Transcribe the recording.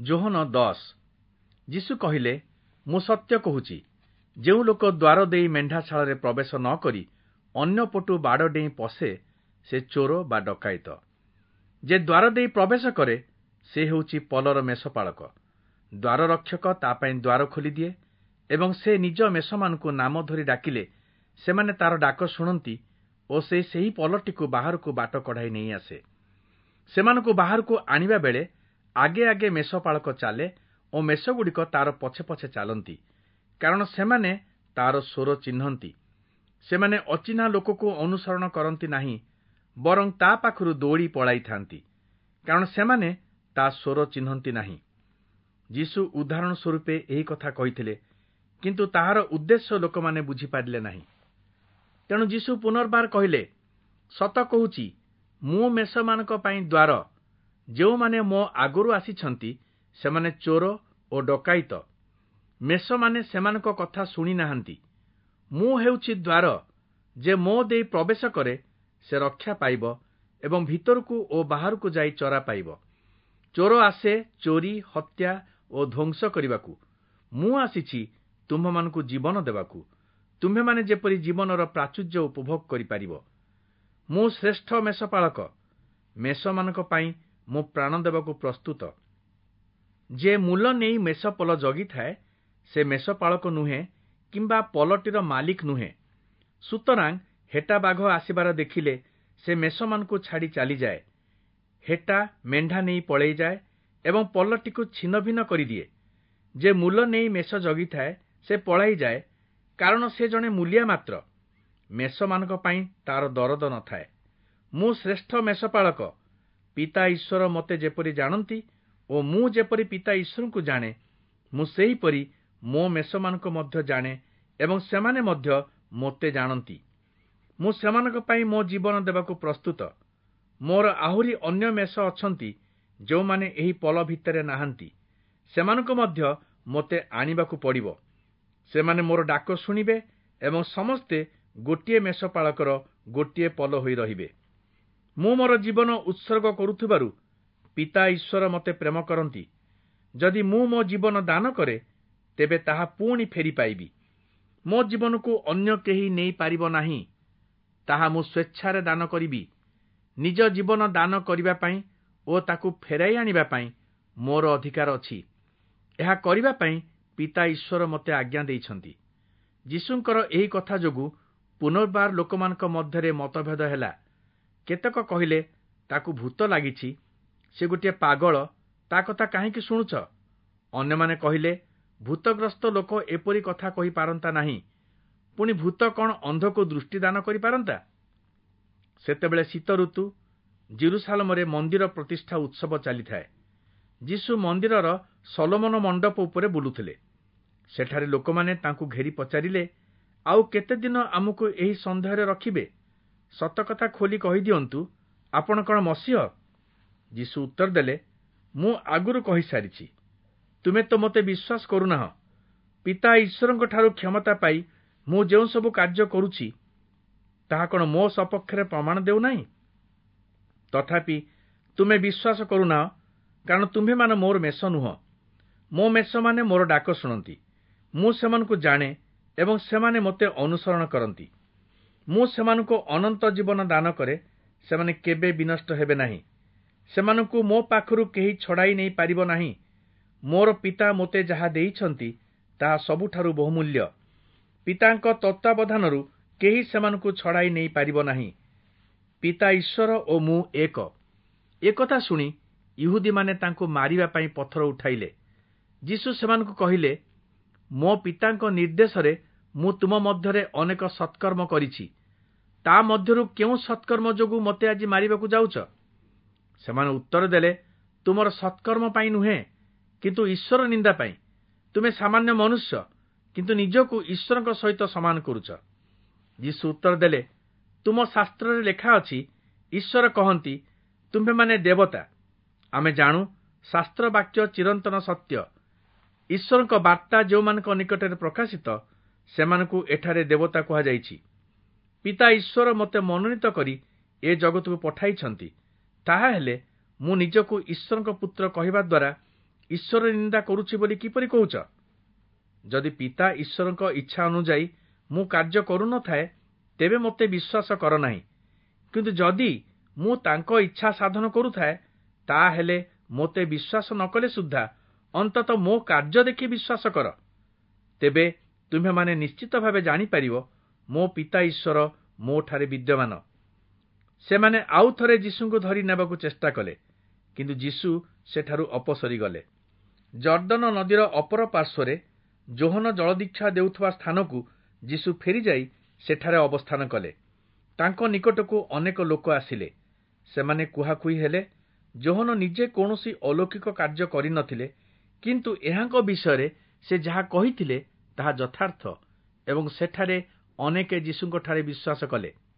ଯୋହନ 10। ଯୀଶୁ କହିଲେ, ମୁଁ ସତ୍ୟ କହୁଛି, ଯେଉଁ ଲୋକ ଦ୍ୱାର ଦେଇ ମେଣ୍ଢାଶାଳରେ ପ୍ରବେଶ ନ କରି ଅନ୍ୟ ପଟୁ ବାଡ଼ ଡେଇଁ ପଶେ, ସେ ଚୋର ବା ଡକାୟତ। ଯେ ଦ୍ୱାର ଦେଇ ପ୍ରବେଶ କରେ, ସେ ହେଉଛି ପଲର ମେଷପାଳକ। ଦ୍ୱାରରକ୍ଷକ ତା ପାଇଁ ଦ୍ୱାର ଖୋଲିଦିଏ, ଏବଂ ସେ ନିଜ ମେଷମାନଙ୍କୁ ନାମ ଧରି ଡାକିଲେ ସେମାନେ ତାର ଡାକ ଶୁଣନ୍ତି ଓ ସେ ସେହି ପଲଟିକୁ ବାହାରକୁ ବାଟ କଢ଼ାଇ ନେଇ ଆସେ। ସେମାନଙ୍କୁ ବାହାରକୁ ଆଣିବା ବେଳେ ଆଗେ ଆଗେ ମେଷପାଳକ ଚାଲେ ଓ ମେଷଗୁଡ଼ିକ ତାର ପଛେ ପଛେ ଚାଲନ୍ତି, କାରଣ ସେମାନେ ତାର ସ୍ୱର ଚିହ୍ନନ୍ତି। ସେମାନେ ଅଚିହ୍ନା ଲୋକକୁ ଅନୁସରଣ କରନ୍ତି ନାହିଁ, ବରଂ ତା ପାଖରୁ ଦୌଡ଼ି ପଳାଇଥାନ୍ତି, କାରଣ ସେମାନେ ତା ସ୍ୱର ଚିହ୍ନନ୍ତି ନାହିଁ। ଯୀଶୁ ଉଦାହରଣ ସ୍ୱରୂପେ ଏହି କଥା କହିଥିଲେ, କିନ୍ତୁ ତାହାର ଉଦ୍ଦେଶ୍ୟ ଲୋକମାନେ ବୁଝିପାରିଲେ ନାହିଁ। ତେଣୁ ଯୀଶୁ ପୁନର୍ବାର କହିଲେ, ସତ କହୁଛି, ମୁଁ ମେଷମାନଙ୍କ ପାଇଁ ଦ୍ୱାର। ଯେଉଁମାନେ ମୋ ଆଗରୁ ଆସିଛନ୍ତି ସେମାନେ ଚୋର ଓ ଡକାୟତ। ମେଷମାନେ ସେମାନଙ୍କ କଥା ଶୁଣି ନାହାନ୍ତି। ମୁଁ ହେଉଛି ଦ୍ୱାର। ଯେ ମୋ ଦେଇ ପ୍ରବେଶ କରେ ସେ ରକ୍ଷା ପାଇବ ଏବଂ ଭିତରକୁ ଓ ବାହାରକୁ ଯାଇ ଚରା ପାଇବ। ଚୋର ଆସେ ଚୋରି, ହତ୍ୟା ଓ ଧ୍ୱଂସ କରିବାକୁ। ମୁଁ ଆସିଛି ତୁମ୍ଭମାନଙ୍କୁ ଜୀବନ ଦେବାକୁ, ତୁମ୍ଭେମାନେ ଯେପରି ଜୀବନର ପ୍ରାଚୁର୍ଯ୍ୟ ଉପଭୋଗ କରିପାରିବ। ମୁଁ ଶ୍ରେଷ୍ଠ ମେଷପାଳକ। ମେଷମାନଙ୍କ ପାଇଁ ମୁଁ ପ୍ରାଣ ଦେବାକୁ ପ୍ରସ୍ତୁତ। ଯେ ମୂଲ ନେଇ ମେଷପଲ ଜଗିଥାଏ, ସେ ମେଷପାଳକ ନୁହେଁ କିମ୍ବା ପଲଟିର ମାଲିକ ନୁହେଁ। ସୁତରାଂ ହେଟା ବାଘ ଆସିବାର ଦେଖିଲେ ସେ ମେଷମାନଙ୍କୁ ଛାଡ଼ି ଚାଲିଯାଏ। ହେଟା ମେଣ୍ଢା ନେଇ ପଳେଇଯାଏ ଏବଂ ପଲଟିକୁ ଛିନ୍ନ ଭିନ୍ନ କରିଦିଏ। ଯେ ମୂଲ ନେଇ ମେଷ ଜଗିଥାଏ ସେ ପଳାଇଯାଏ, କାରଣ ସେ ଜଣେ ମୂଲିଆ ମାତ୍ର। ମେଷମାନଙ୍କ ପାଇଁ ତାର ଦରଦ ନଥାଏ। ମୁଁ ଶ୍ରେଷ୍ଠ ମେଷପାଳକ। ପିତା ଈଶ୍ୱର ମୋତେ ଯେପରି ଜାଣନ୍ତି ଓ ମୁଁ ଯେପରି ପିତା ଈଶ୍ୱରଙ୍କୁ ଜାଣେ, ମୁଁ ସେହିପରି ମୋ ମେଷମାନଙ୍କୁ ମଧ୍ୟ ଜାଣେ ଏବଂ ସେମାନେ ମଧ୍ୟ ମୋତେ ଜାଣନ୍ତି। ମୁଁ ସେମାନଙ୍କ ପାଇଁ ମୋ ଜୀବନ ଦେବାକୁ ପ୍ରସ୍ତୁତ। ମୋର ଆହୁରି ଅନ୍ୟ ମେଷ ଅଛନ୍ତି ଯେଉଁମାନେ ଏହି ପଲ ଭିତରେ ନାହାନ୍ତି। ସେମାନଙ୍କୁ ମଧ୍ୟ ମୋତେ ଆଣିବାକୁ ପଡ଼ିବ। ସେମାନେ ମୋର ଡାକ ଶୁଣିବେ ଏବଂ ସମସ୍ତେ ଗୋଟିଏ ମେଷପାଳକର ଗୋଟିଏ ପଲ ହୋଇ ରହିବେ। ମୁଁ ମୋର ଜୀବନ ଉତ୍ସର୍ଗ କରୁଥିବାରୁ ପିତା ଈଶ୍ୱର ମୋତେ ପ୍ରେମ କରନ୍ତି। ଯଦି ମୁଁ ମୋ ଜୀବନ ଦାନ କରେ, ତେବେ ତାହା ପୁଣି ଫେରି ପାଇବି। ମୋ ଜୀବନକୁ ଅନ୍ୟ କେହି ନେଇପାରିବ ନାହିଁ। ତାହା ମୁଁ ସ୍ୱେଚ୍ଛାରେ ଦାନ କରିବି। ନିଜ ଜୀବନ ଦାନ କରିବା ପାଇଁ ଓ ତାକୁ ଫେରାଇ ଆଣିବା ପାଇଁ ମୋର ଅଧିକାର ଅଛି। ଏହା କରିବା ପାଇଁ ପିତା ଈଶ୍ୱର ମୋତେ ଆଜ୍ଞା ଦେଇଛନ୍ତି। ଯୀଶୁଙ୍କର ଏହି କଥା ଯୋଗୁଁ ପୁନର୍ବାର ଲୋକମାନଙ୍କ ମଧ୍ୟରେ ମତଭେଦ ହେଲା। କେତେକ କହିଲେ, ତାକୁ ଭୂତ ଲାଗିଛି, ସେ ଗୋଟିଏ ପାଗଳ, ତା କଥା କାହିଁକି ଶୁଣୁଛ? ଅନ୍ୟମାନେ କହିଲେ, ଭୂତଗ୍ରସ୍ତ ଲୋକ ଏପରି କଥା କହିପାରନ୍ତା ନାହିଁ। ପୁଣି ଭୂତ କ'ଣ ଅନ୍ଧକୁ ଦୃଷ୍ଟି ଦାନ କରିପାରନ୍ତା? ସେତେବେଳେ ଶୀତ ଋତୁ। ଜେରୁସାଲେମରେ ମନ୍ଦିର ପ୍ରତିଷ୍ଠା ଉତ୍ସବ ଚାଲିଥାଏ। ଯୀଶୁ ମନ୍ଦିରର ସଲୋମନ ମଣ୍ଡପ ଉପରେ ବୁଲୁଥିଲେ। ସେଠାରେ ଲୋକମାନେ ତାଙ୍କୁ ଘେରି ପଚାରିଲେ, ଆଉ କେତେଦିନ ଆମକୁ ଏହି ସନ୍ଦେହରେ ରଖିବେ? ସତକଥା ଖୋଲି କହିଦିଅନ୍ତୁ, ଆପଣ କ'ଣ ମସିହ? ଯୀଶୁ ଉତ୍ତର ଦେଲେ, ମୁଁ ଆଗରୁ କହିସାରିଛି, ତୁମେ ତ ମୋତେ ବିଶ୍ୱାସ କରୁନାହଁ। ପିତା ଈଶ୍ୱରଙ୍କ ଠାରୁ କ୍ଷମତା ପାଇ ମୁଁ ଯେଉଁ ସବୁ କାର୍ଯ୍ୟ କରୁଛି, ତାହା କ'ଣ ମୋ ସପକ୍ଷରେ ପ୍ରମାଣ ଦେଉନାହିଁ? ତଥାପି ତୁମେ ବିଶ୍ୱାସ କରୁନାହଁ, କାରଣ ତୁମ୍ଭେମାନେ ମୋର ମେଷ ନୁହଁ। ମୋ ମେଷମାନେ ମୋର ଡାକ ଶୁଣନ୍ତି। ମୁଁ ସେମାନଙ୍କୁ ଜାଣେ ଏବଂ ସେମାନେ ମୋତେ ଅନୁସରଣ କରନ୍ତି। ମୁଁ ସେମାନଙ୍କୁ ଅନନ୍ତ ଜୀବନ ଦାନ କରେ, ସେମାନେ କେବେ ବିନଷ୍ଟ ହେବେ ନାହିଁ। ସେମାନଙ୍କୁ ମୋ ପାଖରୁ କେହି ଛଡ଼ାଇ ନେଇ ପାରିବ ନାହିଁ। ମୋର ପିତା ମୋତେ ଯାହା ଦେଇଛନ୍ତି ତାହା ସବୁଠାରୁ ବହୁମୂଲ୍ୟ। ପିତାଙ୍କ ତତ୍ତ୍ୱାବଧାନରୁ କେହି ସେମାନଙ୍କୁ ଛଡ଼ାଇ ନେଇ ପାରିବ ନାହିଁ। ପିତା ଈଶ୍ୱର ଓ ମୁଁ ଏକ। ଏକଥା ଶୁଣି ଇହୁଦୀମାନେ ତାଙ୍କୁ ମାରିବା ପାଇଁ ପଥର ଉଠାଇଲେ। ଯୀଶୁ ସେମାନଙ୍କୁ କହିଲେ, ମୋ ପିତାଙ୍କ ନିର୍ଦ୍ଦେଶରେ ମୁଁ ତୁମ ମଧ୍ୟରେ ଅନେକ ସତ୍କର୍ମ କରିଛି। ତା ମଧ୍ୟରୁ କେଉଁ ସତ୍କର୍ମ ଯୋଗୁଁ ମୋତେ ଆଜି ମାରିବାକୁ ଯାଉଛ? ସେମାନେ ଉତ୍ତର ଦେଲେ, ତୁମର ସତ୍କର୍ମ ପାଇଁ ନୁହେଁ, କିନ୍ତୁ ଈଶ୍ୱର ନିନ୍ଦା ପାଇଁ। ତୁମେ ସାମାନ୍ୟ ମନୁଷ୍ୟ, କିନ୍ତୁ ନିଜକୁ ଈଶ୍ୱରଙ୍କ ସହିତ ସମାନ କରୁଛ। ଯୀଶୁ ଉତ୍ତର ଦେଲେ, ତୁମ ଶାସ୍ତ୍ରରେ ଲେଖା ଅଛି, ଈଶ୍ୱର କହନ୍ତି, ତୁମ୍ଭେମାନେ ଦେବତା। ଆମେ ଜାଣୁ, ଶାସ୍ତ୍ର ବାକ୍ୟ ଚିରନ୍ତନ ସତ୍ୟ। ଈଶ୍ୱରଙ୍କ ବାର୍ତ୍ତା ଯେଉଁମାନଙ୍କ ନିକଟରେ ପ୍ରକାଶିତ, ସେମାନଙ୍କୁ ଏଠାରେ ଦେବତା କୁହାଯାଇଛି। ପିତା ଈଶ୍ୱର ମୋତେ ମନୋନୀତ କରି ଏ ଜଗତକୁ ପଠାଇଛନ୍ତି। ତାହା ହେଲେ ମୁଁ ନିଜକୁ ଈଶ୍ୱରଙ୍କ ପୁତ୍ର କହିବା ଦ୍ୱାରା ଈଶ୍ୱର ନିନ୍ଦା କରୁଛି ବୋଲି କିପରି କହୁଛ? ଯଦି ପିତା ଈଶ୍ୱରଙ୍କ ଇଚ୍ଛା ଅନୁଯାୟୀ ମୁଁ କାର୍ଯ୍ୟ କରୁନଥାଏ, ତେବେ ମୋତେ ବିଶ୍ୱାସ କର ନାହିଁ। କିନ୍ତୁ ଯଦି ମୁଁ ତାଙ୍କ ଇଚ୍ଛା ସାଧନ କରୁଥାଏ, ତାହେଲେ ମୋତେ ବିଶ୍ୱାସ ନ କଲେ ସୁଦ୍ଧା ଅନ୍ତତଃ ମୋ କାର୍ଯ୍ୟ ଦେଖି ବିଶ୍ୱାସ କର। ତେବେ ତୁମ୍ଭେମାନେ ନିଶ୍ଚିତ ଭାବେ ଜାଣିପାରିବ, ମୋ ପିତା ଈଶ୍ୱର ମୋଠାରେ ବିଦ୍ୟମାନ। ସେମାନେ ଆଉ ଥରେ ଯୀଶୁଙ୍କୁ ଧରି ନେବାକୁ ଚେଷ୍ଟା କଲେ, କିନ୍ତୁ ଯୀଶୁ ସେଠାରୁ ଅପସରିଗଲେ। ଜର୍ଦ୍ଦନ ନଦୀର ଅପର ପାର୍ଶ୍ୱରେ ଯୋହନ ଜଳଦୀକ୍ଷା ଦେଉଥିବା ସ୍ଥାନକୁ ଯୀଶୁ ଫେରିଯାଇ ସେଠାରେ ଅବସ୍ଥାନ କଲେ। ତାଙ୍କ ନିକଟକୁ ଅନେକ ଲୋକ ଆସିଲେ। ସେମାନେ କୁହାକୁହି ହେଲେ, ଯୋହନ ନିଜେ କୌଣସି ଅଲୌକିକ କାର୍ଯ୍ୟ କରିନଥିଲେ, କିନ୍ତୁ ଏହାଙ୍କ ବିଷୟରେ ସେ ଯାହା କହିଥିଲେ ତାହା ଯଥାର୍ଥ, ଏବଂ ସେଠାରେ ଅନେକେ ଯୀଶୁଙ୍କଠାରେ ବିଶ୍ୱାସ କଲେ।